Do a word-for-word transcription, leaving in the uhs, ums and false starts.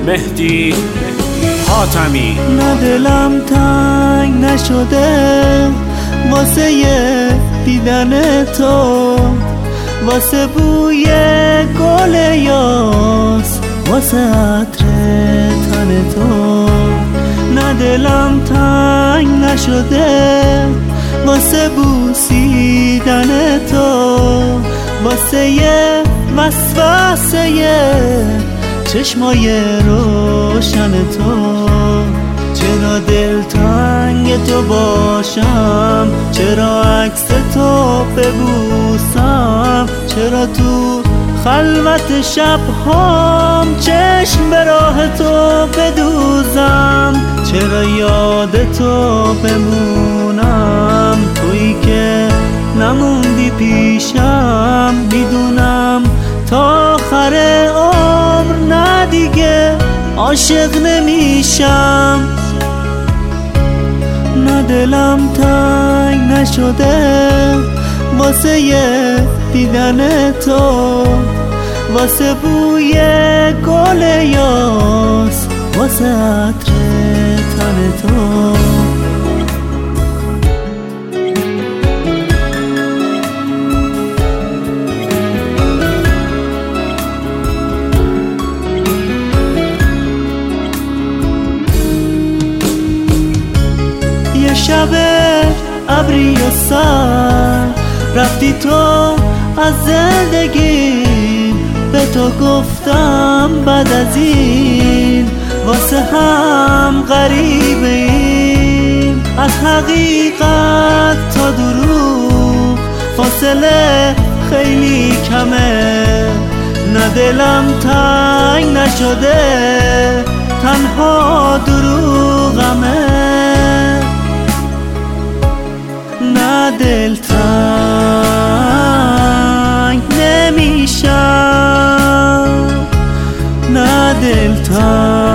مهدی حاتمی. نه دلم تنگ نشده واسه دیدن تو، واسه بوی گل یاس، واسه عطر تن تو. نه دلم تنگ نشده واسه بوسیدن تو، واسه یه وسوسه چشمای روشن تو. چرا دل تنگ تو باشم، چرا عکس تو ببوسم، چرا تو خلوت شب هام چشم به راه تو بدوزم، چرا یاد تو بمونم، تویی که نموندی پیشم. میدونم تا آخر عمر نه دیگه عاشق نمیشم. نه دلم تنگ نشده واسه دیدن تو، واسه بوی گل یاس، واسه عطر تن تو. یه شب ابری و سر رفتی تو از زندگی، به تو گفتم بعد از این واسه هم غریبه ایم. از حقیقت تا دروغ فاصله خیلی کمه. نه دلم تنگ نشده تنها دروغمه. نه دل تنگ نمیشم، نه دل تنگ